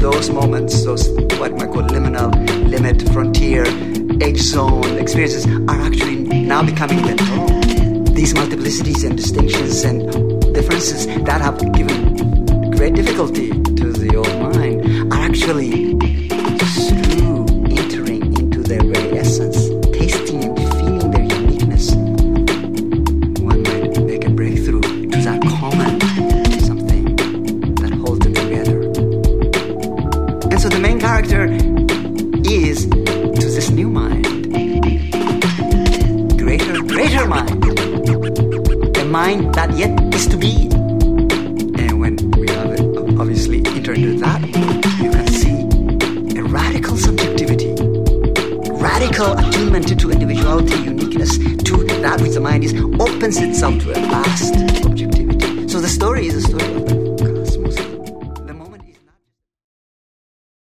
those moments, those what might call liminal, limit, frontier, edge zone experiences are actually now becoming the norm. These multiplicities and distinctions and differences that have given great difficulty to the old mind are actually through entering into their very essence, tasting and feeling their uniqueness. One might make a breakthrough to that common something that holds them together. And so the main character is, to this new mind, greater mind, a mind that yet is to be. And when we have it, obviously enter into that, you can see a radical subjectivity, radical attunement to individuality, uniqueness, to that which the mind is, opens itself to a vast objectivity. So the story is a story of